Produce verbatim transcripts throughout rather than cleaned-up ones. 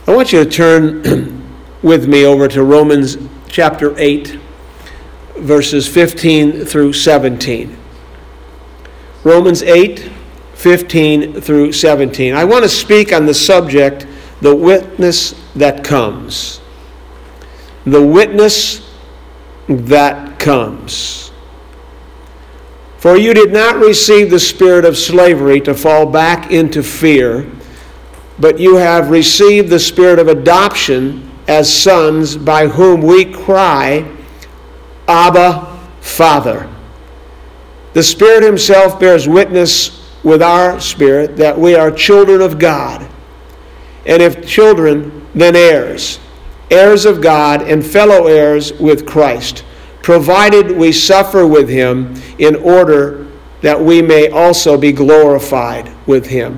I want you to turn with me over to Romans chapter eight, verses fifteen through seventeen. Romans eight, fifteen through seventeen. I want to speak on the subject, the witness that comes. The witness that comes. For you did not receive the spirit of slavery to fall back into fear, but you have received the spirit of adoption as sons, by whom we cry, Abba, Father. The Spirit himself bears witness with our spirit that we are children of God. And if children, then heirs, heirs of God and fellow heirs with Christ, provided we suffer with him in order that we may also be glorified with him.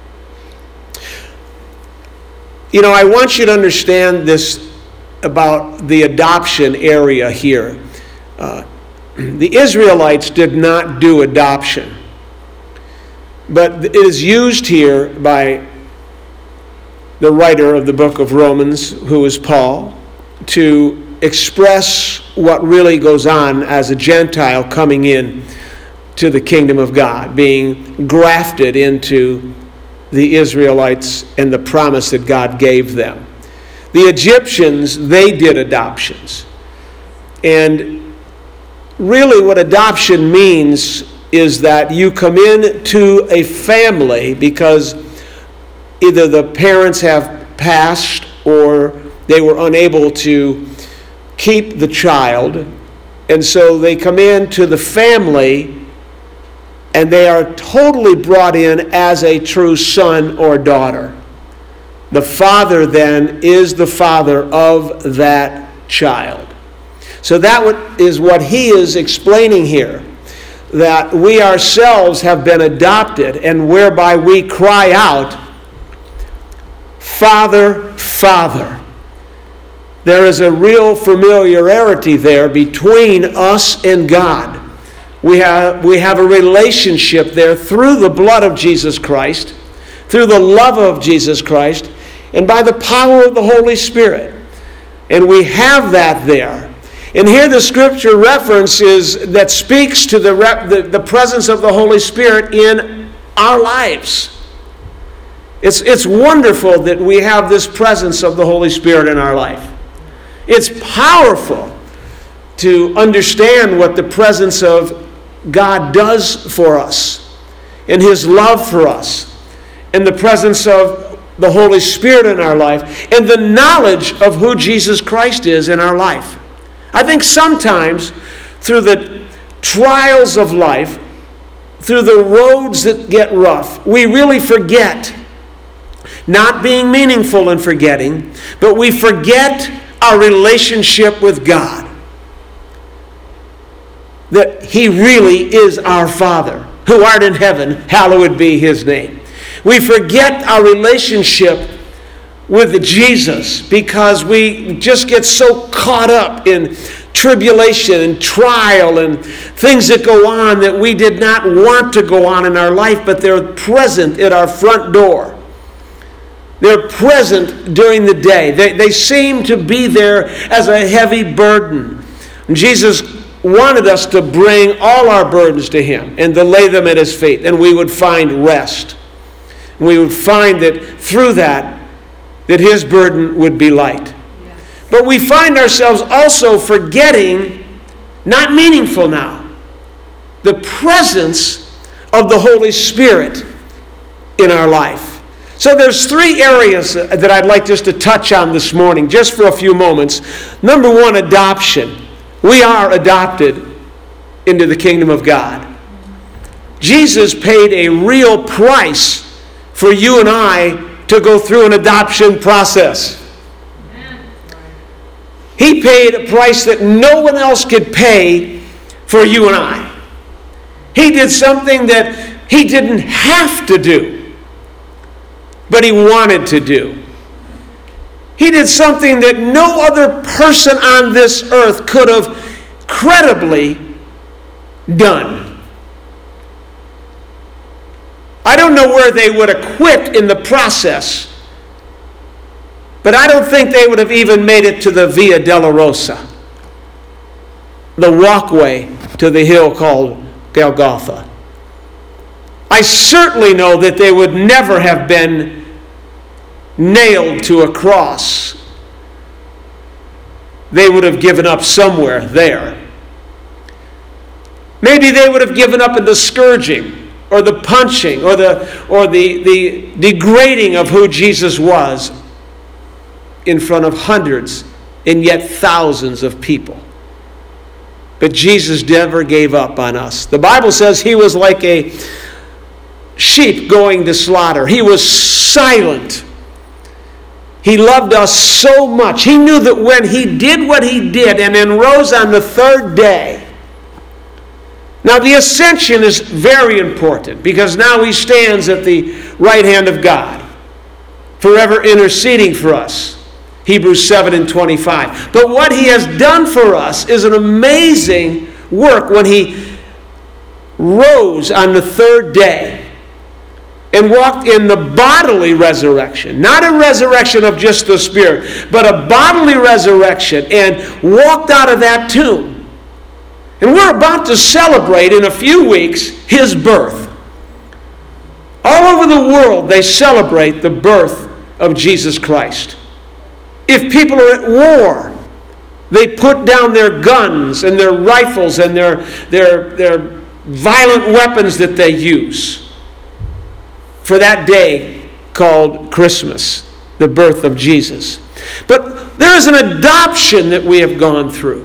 You know, I want you to understand this about the adoption area here. Uh, the Israelites did not do adoption, but it is used here by the writer of the book of Romans, who is Paul, to express what really goes on as a Gentile coming in to the kingdom of God, being grafted into the Israelites and the promise that God gave them. The Egyptians, they did adoptions. And really what adoption means is that you come into a family because either the parents have passed or they were unable to keep the child, and so they come into the family and they are totally brought in as a true son or daughter. The father then is the father of that child. So that is what he is explaining here, that we ourselves have been adopted, and whereby we cry out, Father, Father. There is a real familiarity there between us and God. We have, we have a relationship there through the blood of Jesus Christ, through the love of Jesus Christ, and by the power of the Holy Spirit. And we have that there. And here the scripture reference is that speaks to the, rep, the, the presence of the Holy Spirit in our lives. It's, it's wonderful that we have this presence of the Holy Spirit in our life. It's powerful to understand what the presence of God does for us, and his love for us, and the presence of the Holy Spirit in our life, and the knowledge of who Jesus Christ is in our life. I think sometimes through the trials of life, through the roads that get rough, we really forget, not being meaningful in forgetting, but we forget our relationship with God. That he really is our Father, who art in heaven, hallowed be his name. We forget our relationship with Jesus because we just get so caught up in tribulation and trial and things that go on that we did not want to go on in our life, but they're present at our front door. They're present during the day. They, they seem to be there as a heavy burden. And Jesus wanted us to bring all our burdens to him and to lay them at his feet, and we would find rest. And we would find that through that, that his burden would be light. Yes. But we find ourselves also forgetting, not meaningful now, the presence of the Holy Spirit in our life. So there's three areas that I'd like just to touch on this morning, just for a few moments. Number one, adoption. We are adopted into the kingdom of God. Jesus paid a real price for you and I to go through an adoption process. He paid a price that no one else could pay for you and I. He did something that he didn't have to do, but he wanted to do. He did something that no other person on this earth could have credibly done. I don't know where they would have quit in the process, But I don't think they would have even made it to the Via Dolorosa, the walkway to the hill called Golgotha. I certainly know that they would never have been nailed to a cross. They would have given up somewhere there. Maybe they would have given up in the scourging or the punching or the or the, the degrading of who Jesus was in front of hundreds and yet thousands of people. But Jesus never gave up on us. The Bible says he was like a sheep going to slaughter. He was silent. He loved us so much. He knew that when he did what he did and then rose on the third day. Now the ascension is very important because now he stands at the right hand of God, forever interceding for us. Hebrews seven and twenty-five. But what he has done for us is an amazing work when he rose on the third day and walked in the bodily resurrection. Not a resurrection of just the spirit, but a bodily resurrection, and walked out of that tomb. And we're about to celebrate in a few weeks his birth. All over the world they celebrate the birth of Jesus Christ. If people are at war, they put down their guns and their rifles and their, their, their violent weapons that they use for that day called Christmas, the birth of Jesus. But there is an adoption that we have gone through.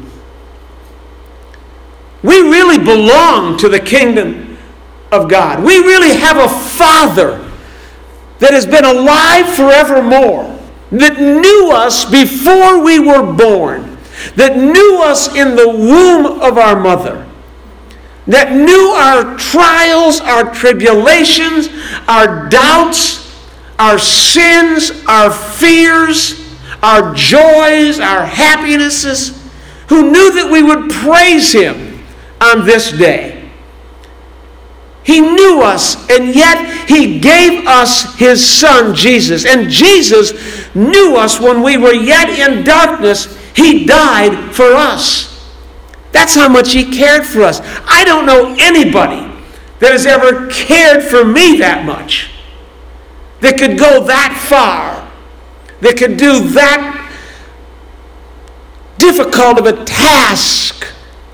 We really belong to the kingdom of God. We really have a Father that has been alive forevermore, that knew us before we were born, that knew us in the womb of our mother, that knew our trials, our tribulations, our doubts, our sins, our fears, our joys, our happinesses, who knew that we would praise him on this day. He knew us, and yet he gave us his Son, Jesus. And Jesus knew us when we were yet in darkness. He died for us. That's how much he cared for us. I don't know anybody that has ever cared for me that much, that could go that far, that could do that difficult of a task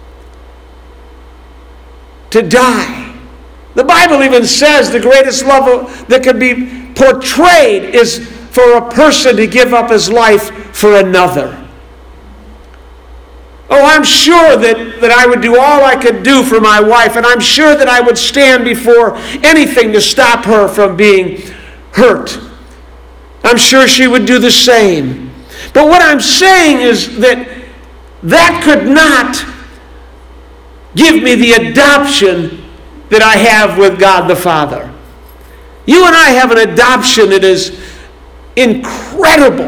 to die. The Bible even says the greatest love that could be portrayed is for a person to give up his life for another. Oh, I'm sure that, that I would do all I could do for my wife, and I'm sure that I would stand before anything to stop her from being hurt. I'm sure she would do the same. But what I'm saying is that that could not give me the adoption that I have with God the Father. You and I have an adoption that is incredible.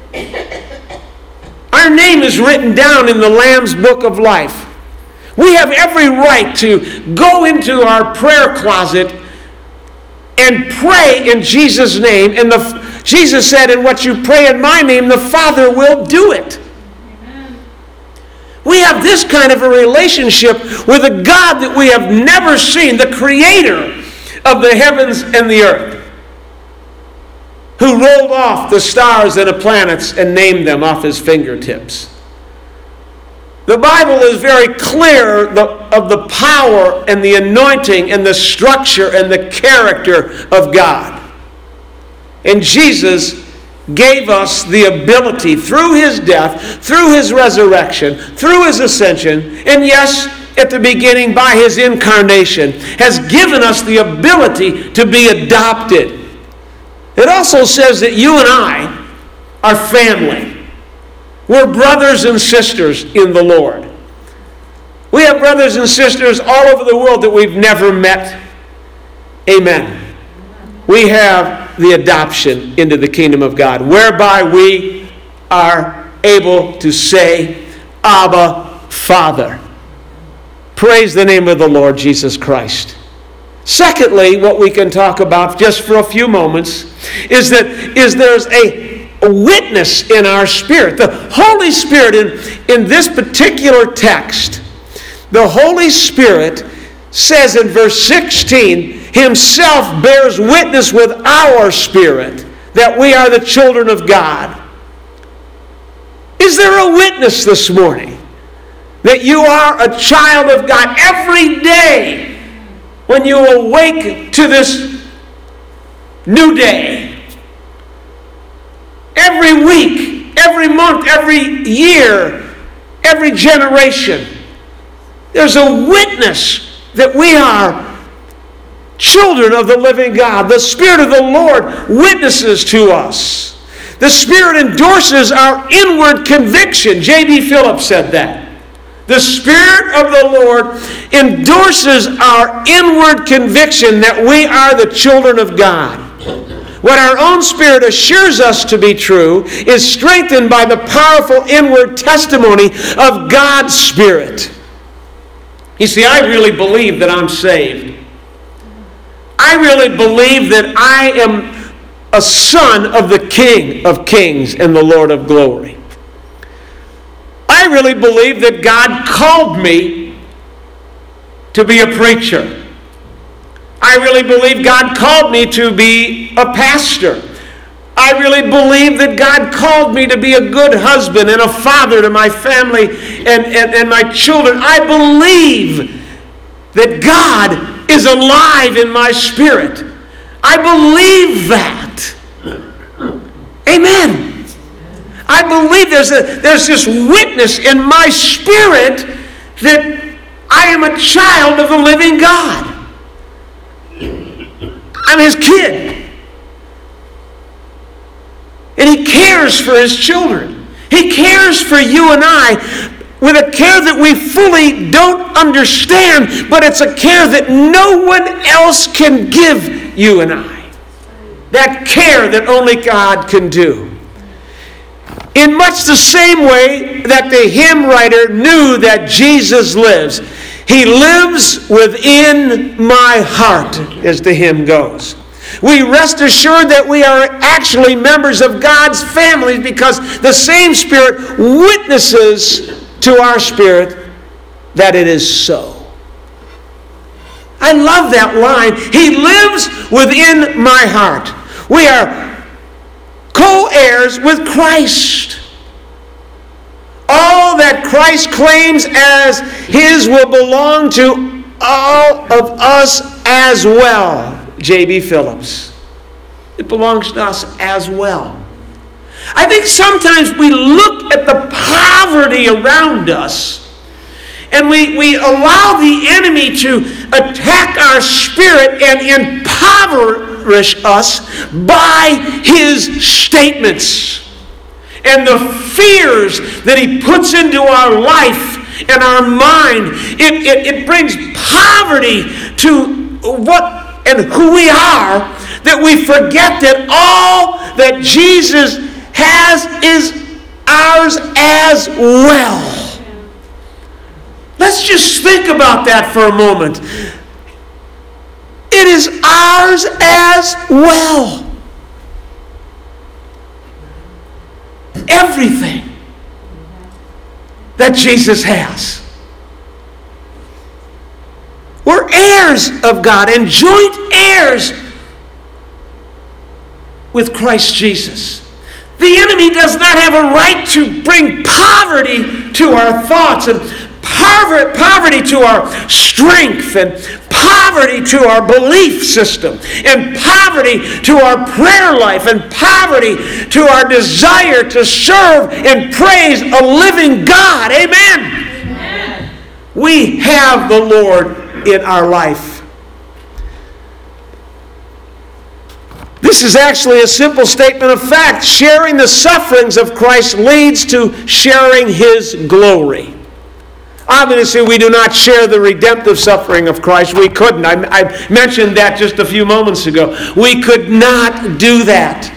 Our name is written down in the Lamb's Book of Life. We have every right to go into our prayer closet and pray in Jesus' name. And the, Jesus said, "And what you pray in my name, the Father will do it." Amen. We have this kind of a relationship with a God that we have never seen, the creator of the heavens and the earth, who rolled off the stars and the planets and named them off his fingertips. The Bible is very clear of the power and the anointing and the structure and the character of God. And Jesus gave us the ability through his death, through his resurrection, through his ascension, and yes, at the beginning by his incarnation, has given us the ability to be adopted. It also says that you and I are family. We're brothers and sisters in the Lord. We have brothers and sisters all over the world that we've never met. Amen. We have the adoption into the kingdom of God, whereby we are able to say, Abba, Father. Praise the name of the Lord Jesus Christ. Secondly, what we can talk about just for a few moments is that is there's a a witness in our spirit. The Holy Spirit, in, in this particular text, the Holy Spirit says in verse sixteen, Himself bears witness with our spirit that we are the children of God. Is there a witness this morning that you are a child of God? Every day when you awake to this new day, every week, every month, every year, every generation, there's a witness that we are children of the living God. The Spirit of the Lord witnesses to us. The Spirit endorses our inward conviction. J B Phillips said that. The Spirit of the Lord endorses our inward conviction that we are the children of God. What our own spirit assures us to be true is strengthened by the powerful inward testimony of God's Spirit. You see, I really believe that I'm saved. I really believe that I am a son of the King of Kings and the Lord of Glory. I really believe that God called me to be a preacher. I really believe God called me to be a pastor. I really believe that God called me to be a good husband and a father to my family and, and, and my children. I believe that God is alive in my spirit. I believe that. Amen. I believe there's a, there's this witness in my spirit that I am a child of the living God. I'm His kid. And He cares for His children. He cares for you and I with a care that we fully don't understand, but it's a care that no one else can give you and I. That care that only God can do. In much the same way that the hymn writer knew that Jesus lives. He lives within my heart, as the hymn goes. We rest assured that we are actually members of God's family because the same Spirit witnesses to our spirit that it is so. I love that line. He lives within my heart. We are co-heirs with Christ. All that Christ claims as His will belong to all of us as well. J B Phillips. It belongs to us as well. I think sometimes we look at the poverty around us and we, we allow the enemy to attack our spirit and impoverish us by his statements and the fears that he puts into our life and our mind. It, it, it brings poverty to what and who we are, that we forget that all that Jesus has is ours as well. Let's just think about that for a moment. It is ours as well. Everything that Jesus has. We're heirs of God and joint heirs with Christ Jesus. The enemy does not have a right to bring poverty to our thoughts and poverty to our strength and poverty to our belief system and poverty to our prayer life and poverty to our desire to serve and praise a living God. Amen. Amen. We have the Lord in our life. This is actually a simple statement of fact. Sharing the sufferings of Christ leads to sharing His glory. Obviously, we do not share the redemptive suffering of Christ. We couldn't. I, I mentioned that just a few moments ago. We could not do that.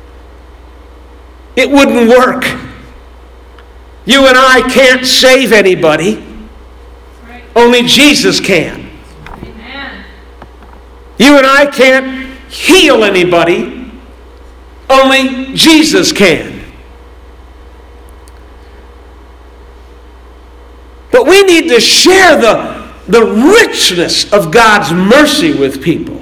It wouldn't work. You and I can't save anybody. Only Jesus can. Amen. You and I can't heal anybody. Only Jesus can. But we need to share the, the richness of God's mercy with people.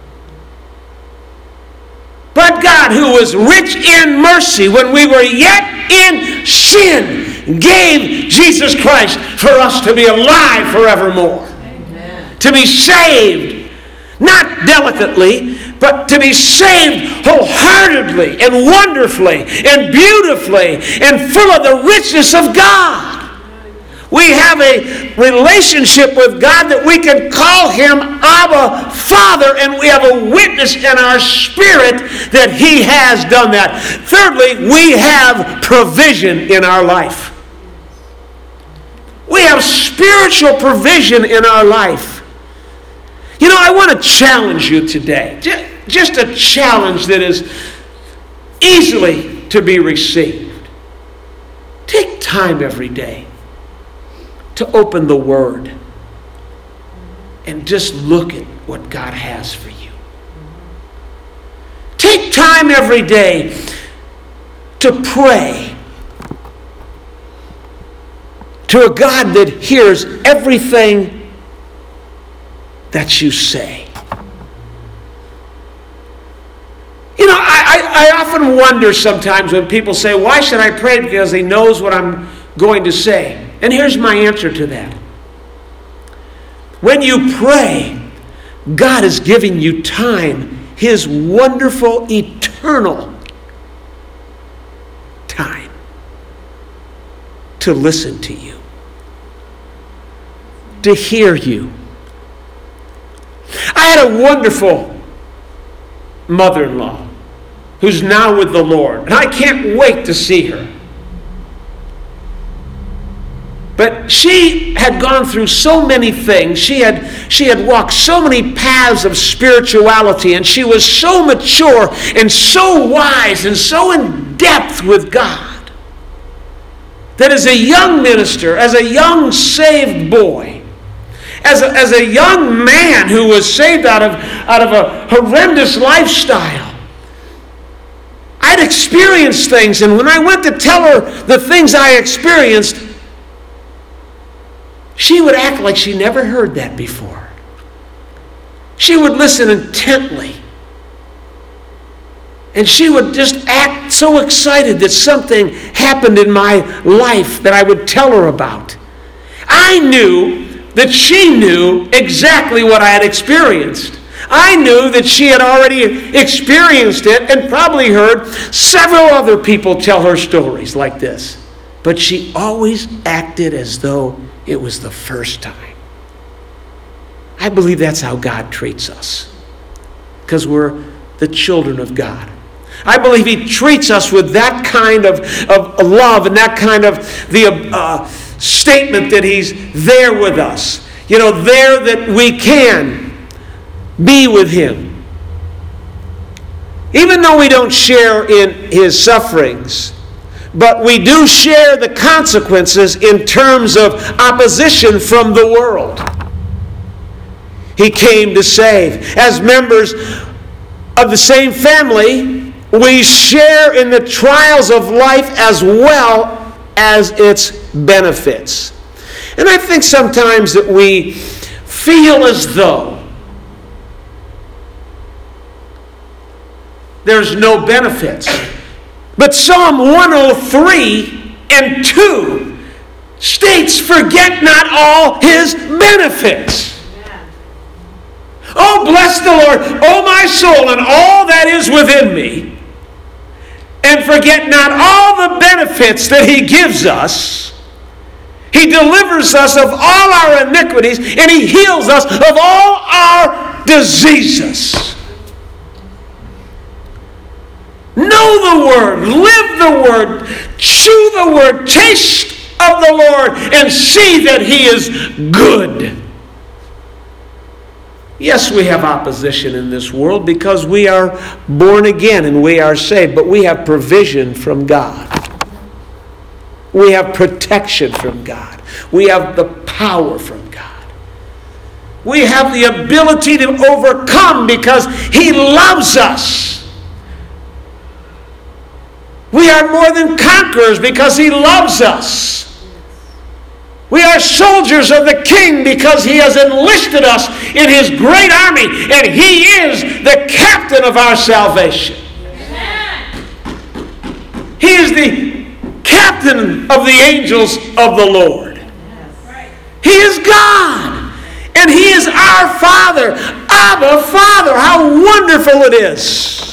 But God, who was rich in mercy when we were yet in sin, gave Jesus Christ for us to be alive forevermore. Amen. To be saved, not delicately, but to be saved wholeheartedly and wonderfully and beautifully and full of the richness of God. We have a relationship with God that we can call Him Abba, Father, and we have a witness in our spirit that He has done that. Thirdly, we have provision in our life. We have spiritual provision in our life. You know, I want to challenge you today. Just a challenge that is easily to be received. Take time every day to open the Word and just look at what God has for you. Take time every day to pray to a God that hears everything that you say. You know, I, I, I often wonder sometimes when people say, why should I pray? Because He knows what I'm going to say. And here's my answer to that. When you pray, God is giving you time, His wonderful, eternal time, to listen to you, to hear you. I had a wonderful mother-in-law who's now with the Lord, and I can't wait to see her. But she had gone through so many things. She had, she had walked so many paths of spirituality, and she was so mature and so wise and so in depth with God that as a young minister, as a young saved boy, as a, as a young man who was saved out of, out of a horrendous lifestyle, I'd experienced things, and when I went to tell her the things I experienced, she would act like she never heard that before. She would listen intently. And she would just act so excited that something happened in my life that I would tell her about. I knew that she knew exactly what I had experienced. I knew that she had already experienced it and probably heard several other people tell her stories like this. But she always acted as though it was the first time. I believe that's how God treats us, because we're the children of God. I believe He treats us with that kind of, of love and that kind of the uh, statement that He's there with us. You know, there that we can be with Him. Even though we don't share in His sufferings, but we do share the consequences in terms of opposition from the world. He came to save. As members of the same family, we share in the trials of life as well as its benefits. And I think sometimes that we feel as though there's no benefits. But Psalm one oh three and two states, forget not all His benefits. Amen. Oh, bless the Lord, oh my soul, and all that is within me. And forget not all the benefits that He gives us. He delivers us of all our iniquities, and He heals us of all our diseases. Know the Word, live the Word, chew the Word, taste of the Lord, and see that He is good. Yes, we have opposition in this world because we are born again and we are saved, but we have provision from God. We have protection from God. We have the power from God. We have the ability to overcome because He loves us. We are more than conquerors because He loves us. We are soldiers of the King because He has enlisted us in His great army, and He is the captain of our salvation. He is the captain of the angels of the Lord. He is God, and He is our Father. Abba, Father, how wonderful it is.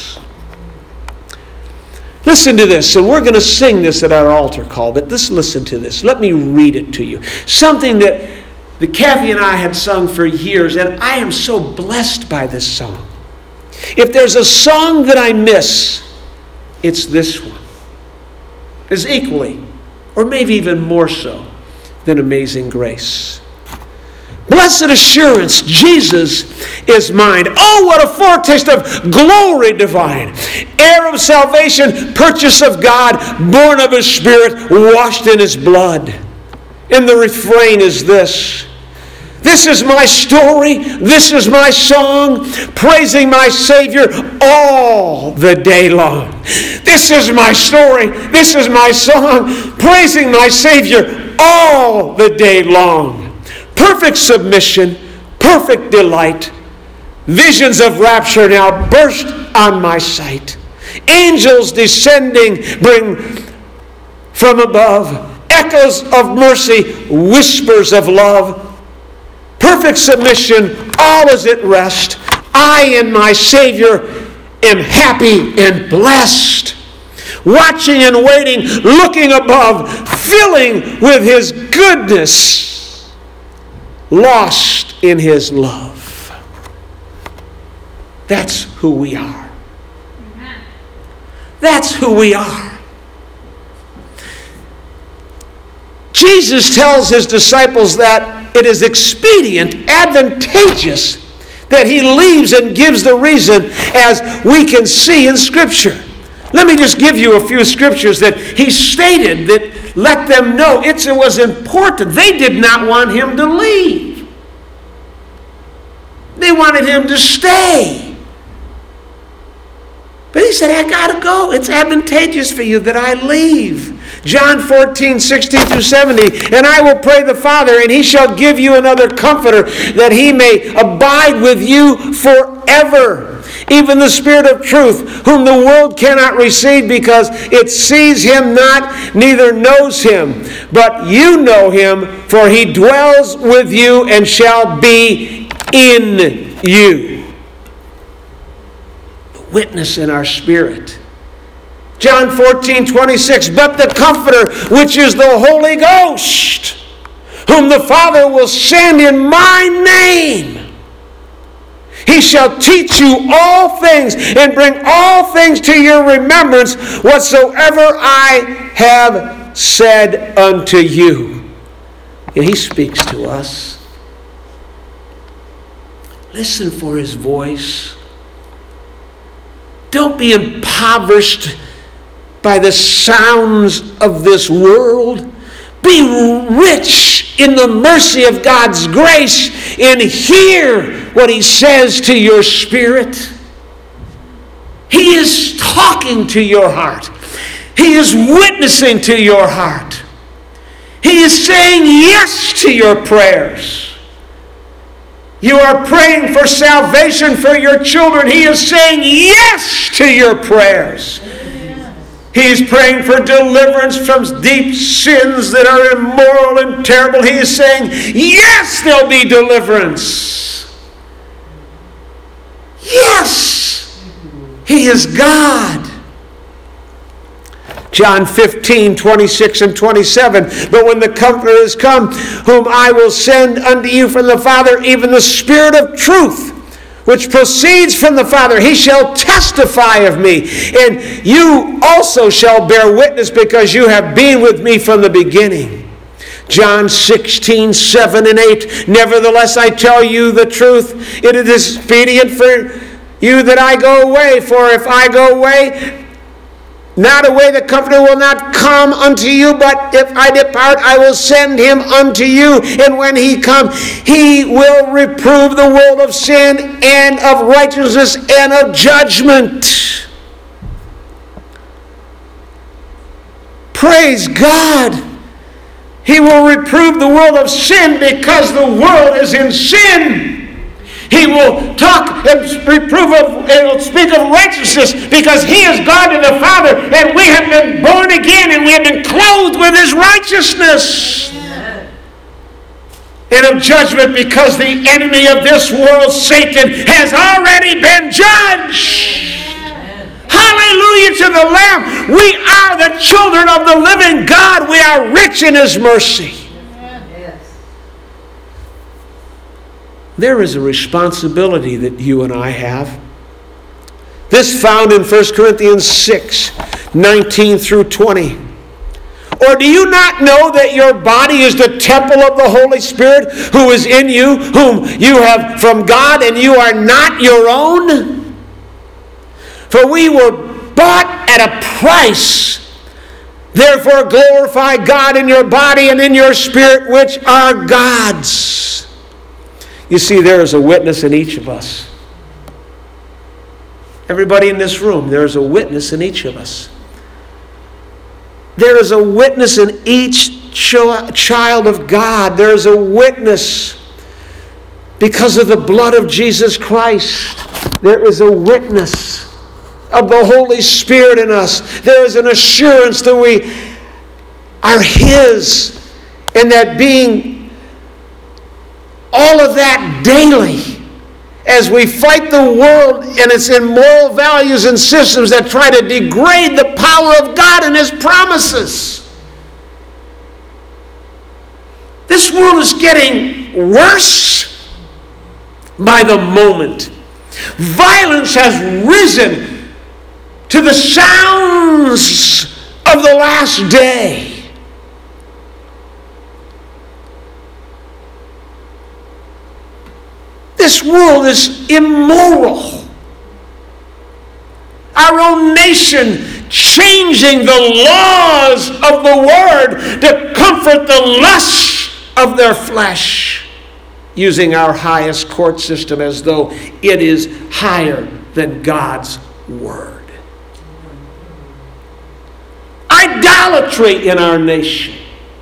Listen to this, and we're going to sing this at our altar call, but just listen to this. Let me read it to you. Something that the Kathy and I had sung for years, and I am so blessed by this song. If there's a song that I miss, it's this one. It's equally, or maybe even more so, than Amazing Grace. Blessed assurance, Jesus is mine. Oh, what a foretaste of glory divine. Heir of salvation, purchase of God, born of His Spirit, washed in His blood. And the refrain is this. This is my story, this is my song, praising my Savior all the day long. This is my story, this is my song, praising my Savior all the day long. Perfect submission, perfect delight. Visions of rapture now burst on my sight. Angels descending bring from above echoes of mercy, whispers of love. Perfect submission, all is at rest. I and my Savior am happy and blessed. Watching and waiting, looking above, filling with His goodness, lost in His love. That's who we are. That's who we are. Jesus tells His disciples that it is expedient, advantageous, that He leaves and gives the reason, as we can see in Scripture. Let me just give you a few scriptures that He stated that let them know it was important. They did not want Him to leave. They wanted Him to stay. But He said, I got to go. It's advantageous for you that I leave. John fourteen, sixteen through seventy. And I will pray the Father, and He shall give you another comforter, that He may abide with you forever. Even the Spirit of truth, whom the world cannot receive, because it sees Him not, neither knows Him. But you know Him, for He dwells with you and shall be in you. Witness in our spirit. John fourteen, twenty-six. But the Comforter, which is the Holy Ghost, whom the Father will send in my name, He shall teach you all things and bring all things to your remembrance, whatsoever I have said unto you. And He speaks to us. Listen for His voice. Don't be impoverished by the sounds of this world. Be rich in the mercy of God's grace and hear what He says to your spirit. He is talking to your heart. He is witnessing to your heart. He is saying yes to your prayers. You are praying for salvation for your children. He is saying yes to your prayers. He is praying for deliverance from deep sins that are immoral and terrible. He is saying, yes, there'll be deliverance. Yes, He is God. John fifteen, twenty-six and twenty-seven. But when the Comforter is come, whom I will send unto you from the Father, even the Spirit of truth, which proceeds from the Father, He shall testify of me. And you also shall bear witness, because you have been with me from the beginning. John sixteen, seven and eight. Nevertheless, I tell you the truth. It is expedient for you that I go away. For if I go away, not away, the Comforter will not come unto you, but if I depart, I will send Him unto you. And when He come, He will reprove the world of sin and of righteousness and of judgment. Praise God. He will reprove the world of sin because the world is in sin. He will talk and reprove of, and will speak of righteousness because He is God and the Father, and we have been born again and we have been clothed with His righteousness. Amen. And of judgment because the enemy of this world, Satan, has already been judged. Amen. Hallelujah to the Lamb. We are the children of the living God. We are rich in His mercy. There is a responsibility that you and I have. This found in First Corinthians six, nineteen through twenty. Or do you not know that your body is the temple of the Holy Spirit who is in you, whom you have from God, and you are not your own? For we were bought at a price. Therefore glorify God in your body and in your spirit, which are God's. You see, there is a witness in each of us. Everybody in this room, there is a witness in each of us. There is a witness in each ch- child of God. There is a witness because of the blood of Jesus Christ. There is a witness of the Holy Spirit in us. There is an assurance that we are His, and that being all of that daily as we fight the world and its immoral values and systems that try to degrade the power of God and His promises. This world is getting worse by the moment. Violence has risen to the sounds of the last day. This world is immoral. Our own nation changing the laws of the Word to comfort the lusts of their flesh, using our highest court system as though it is higher than God's Word. Idolatry in our nation.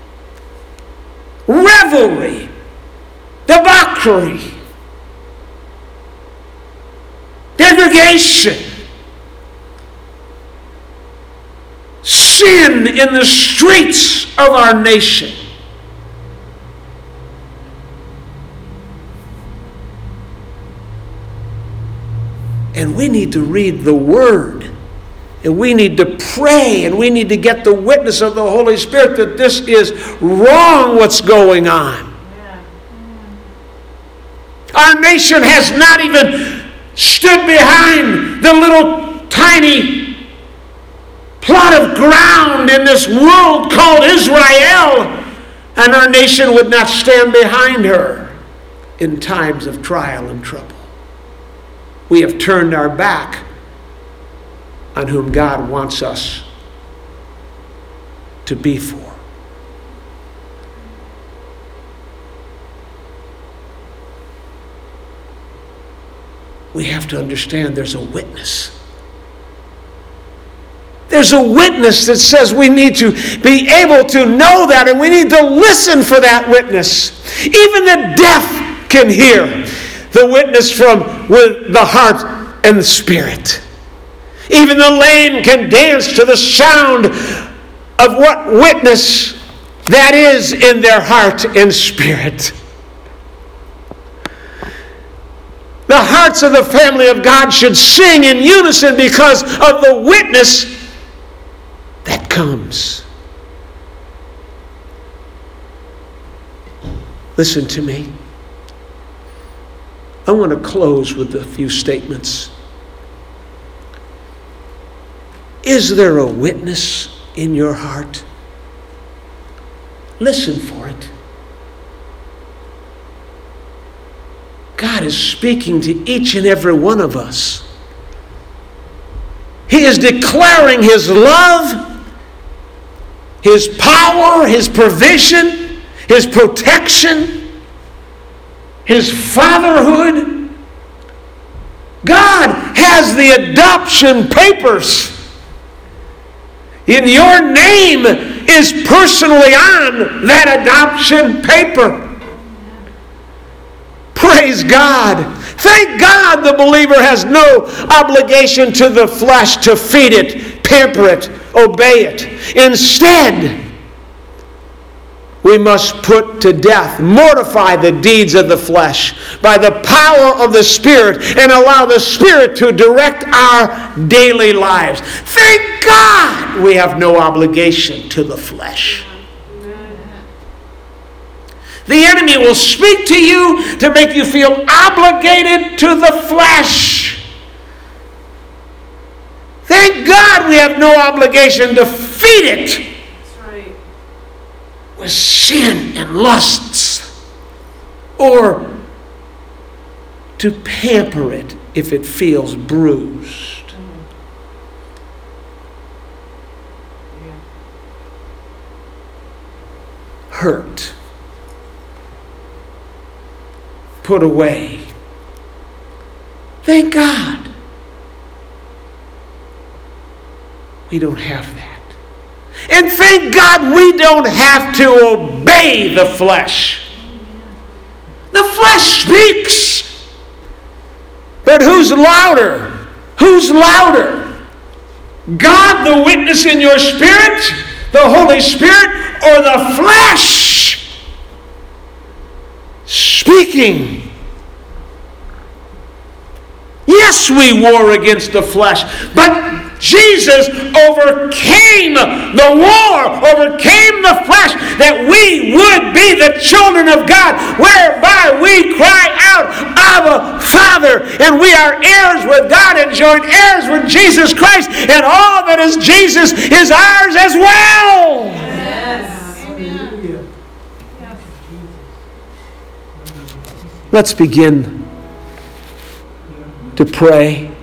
Revelry. Debauchery. Degradation, sin in the streets of our nation. And we need to read the Word, and we need to pray, and we need to get the witness of the Holy Spirit that this is wrong what's going on. Our nation has not even stood behind the little tiny plot of ground in this world called Israel, and our nation would not stand behind her in times of trial and trouble. We have turned our back on whom God wants us to be for. We have to understand there's a witness. There's a witness that says we need to be able to know that, and we need to listen for that witness. Even the deaf can hear the witness from with the heart and the spirit. Even the lame can dance to the sound of what witness that is in their heart and spirit. The hearts of the family of God should sing in unison because of the witness that comes. Listen to me. I want to close with a few statements. Is there a witness in your heart? Listen for it. God is speaking to each and every one of us. He is declaring His love, His power, His provision, His protection, His fatherhood. God has the adoption papers. And your name is personally on that adoption paper. Praise God. Thank God the believer has no obligation to the flesh to feed it, pamper it, obey it. Instead, we must put to death, mortify the deeds of the flesh by the power of the Spirit and allow the Spirit to direct our daily lives. Thank God we have no obligation to the flesh. The enemy will speak to you to make you feel obligated to the flesh. Thank God we have no obligation to feed it with sin and lusts, or to pamper it if it feels bruised. Hurt. Put away. Thank God we don't have that. And thank God we don't have to obey the flesh. The flesh speaks. But who's louder? Who's louder? God, the witness in your spirit, the Holy Spirit, or the flesh speaking? Yes, we war against the flesh, but Jesus overcame the war, overcame the flesh, that we would be the children of God, whereby we cry out, Abba, Father, and we are heirs with God and joint heirs with Jesus Christ, and all that is Jesus is ours as well. Yes. Amen. Let's begin to pray.